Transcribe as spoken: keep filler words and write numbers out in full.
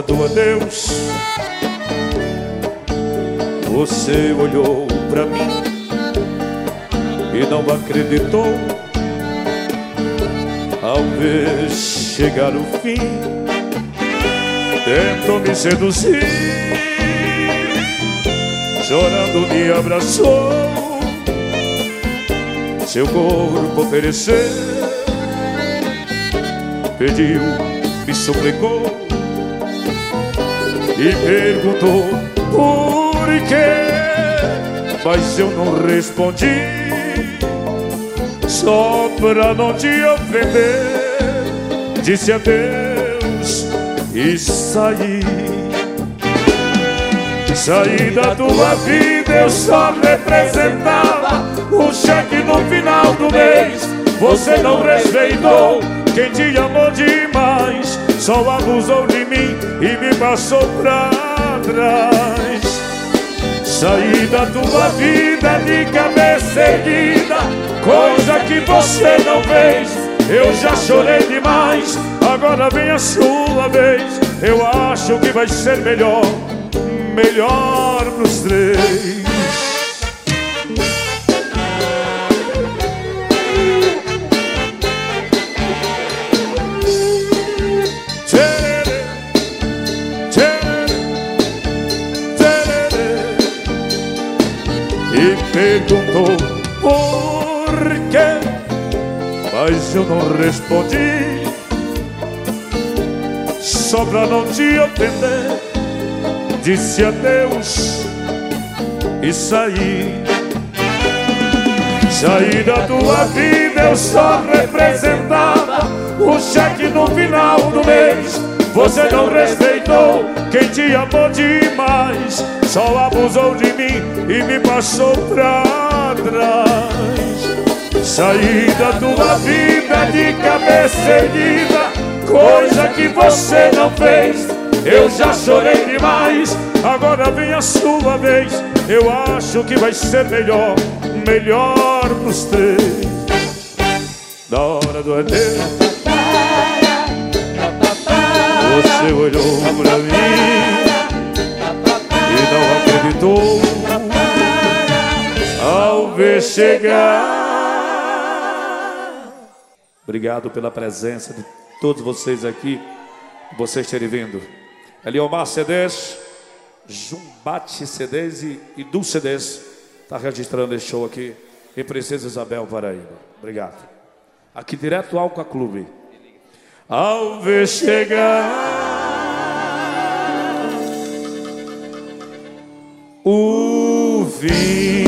do adeus, você olhou pra mim e não acreditou. Ao ver chegar o fim, tentou me seduzir, chorando me abraçou, seu corpo ofereceu, pediu, me suplicou e perguntou por quê, mas eu não respondi. Só pra não te ofender, disse adeus e saí. Saí da tua vida, eu só representava um cheque no final do mês. Você não respeitou quem te amou demais, só abusou de mim e me passou pra trás. Saí da tua vida de cabeça erguida, coisa que você não fez. Eu já chorei demais, agora vem a sua vez. Eu acho que vai ser melhor, melhor pros três. E perguntou por quê, mas eu não respondi. Só pra não te ofender, disse adeus e saí. Saí da tua vida, eu só representava o cheque no final do mês. Você não respeitou quem te amou demais, só abusou de mim e me passou pra trás. Saí da tua vida de cabeça erguida, coisa que você não fez. Eu já chorei demais, agora vem a sua vez. Eu acho que vai ser melhor, melhor pros três. Na hora do adeus, você olhou pra mim e não acreditou. Ao ver chegar. Obrigado pela presença de todos vocês aqui, vocês terem vindo. Eliomar C Ds, Jumbate C Ds e, e Du C Ds está registrando esse show aqui em Princesa Isabel, Paraíba. Obrigado. Aqui direto do Alca Clube. Ao ver chegar o fim.